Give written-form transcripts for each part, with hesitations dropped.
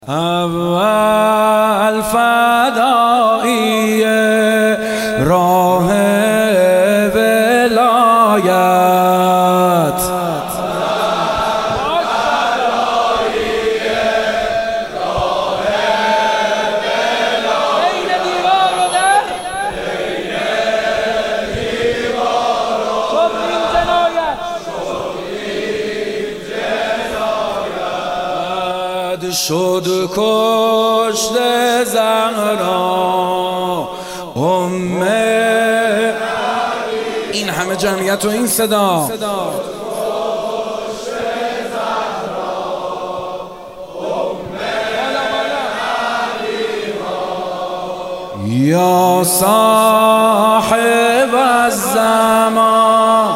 اول فدایی راه ولایت، شد کشت زهرا این همه جمعیت و این صدا یا صاحب الزمان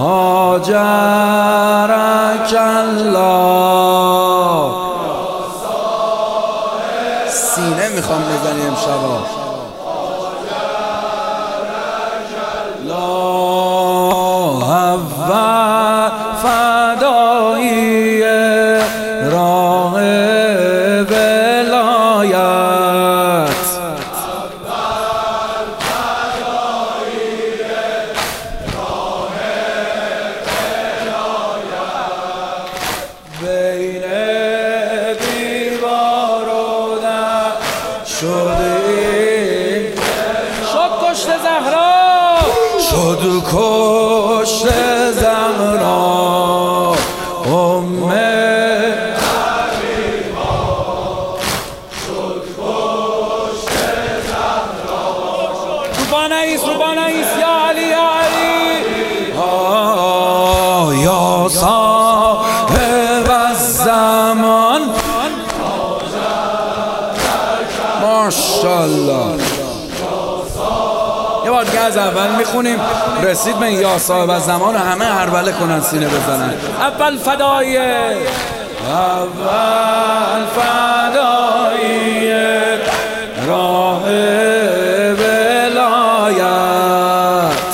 هاجرک الله. سینه میخوام بزنی امشبا. لا اول فدایی راه ولایت، بین دیوار شد کشت زهرا، شد کشت زهرا روبانیس یا علی یا علی. یا صاحب الزمان ماشاءالله. یه بار دیگه از اول میخونیم رسید به یا صاحب الزمان و همه هربله کنن سینه بزنن. اول فدایی راه ولایت،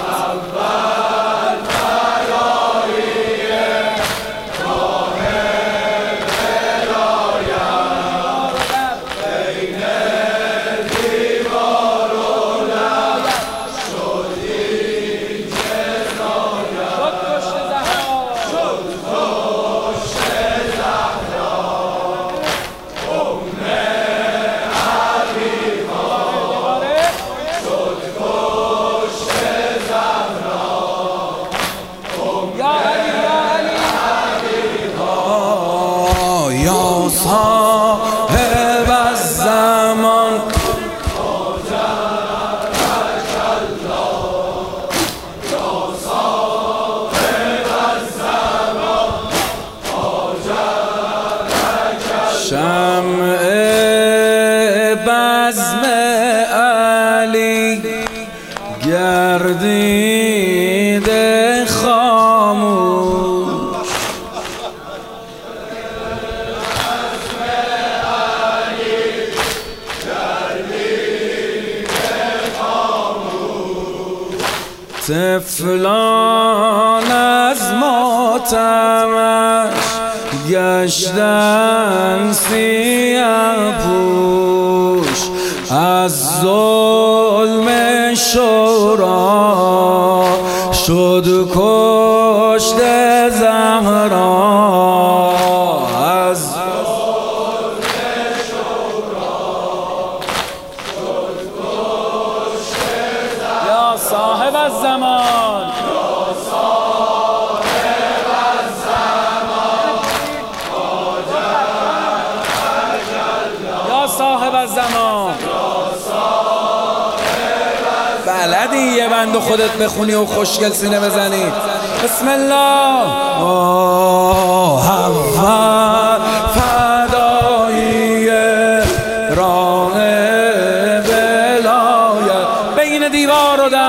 یا صاحب الزمان شمع بزم علی گردیده خاموش، طفلان از ماتمش گشتن سیاه پوش، از ظلم شورا شد کشت زهرا، از ظلم شورا شد کشت زهرا. یا صاحب الزمان، صاحب الزمان بلدی یه بند خودت بخونی و خوشگل سینه بزنی. بسم الله. اول فدایی راه ولایت، بین دیوار و در